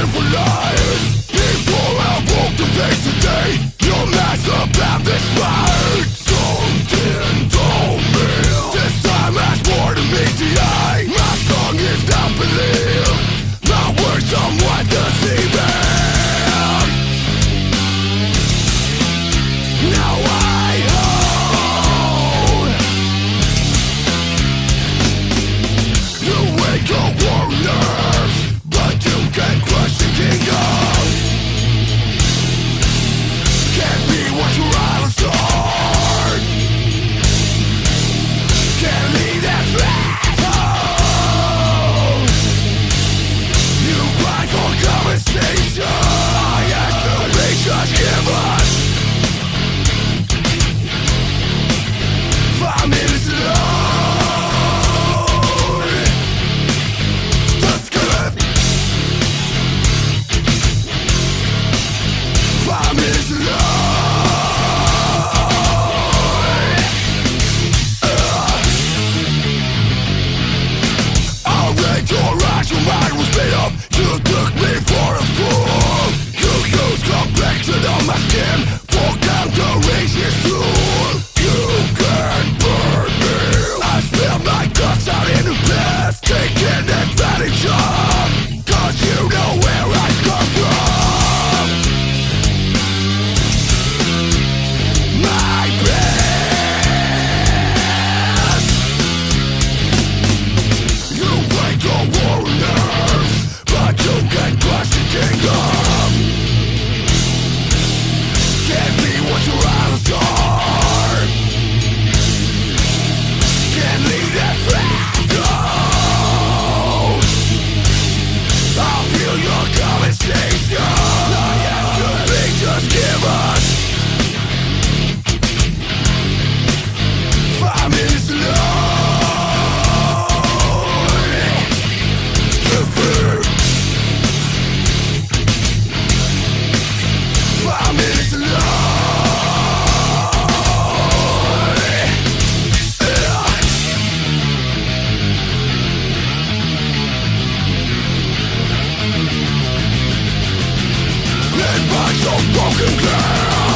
for lies. People have walked the face today. Your mask about this fight. Something told me this time has more to meet the eye. My song is not believed. My words somewhat deceiving. Now I own. You wake up warriors, but you can't crush the kingdom. Can't be what your idols are. Can't lead that flat. Oh. You fight for compensation. I ask to be just given. 5 minutes alone. Just good. 5 minutes alone. I'll read your eyes, your mind was made up. You took me for a fool. You used complexion on my skin for counter-racist tool. You can't burn me. I spill my guts out in the past, taking advantage of. 'Cause you know where I come from. My past. You wake your warriors, but you can't crush the kingdom. Can't be what your idols are. Can't leave that flat. Oh. I'll feel your conversation. I have to be just given 5 minutes alone. Give me 5 minutes alone. In my so broken glass.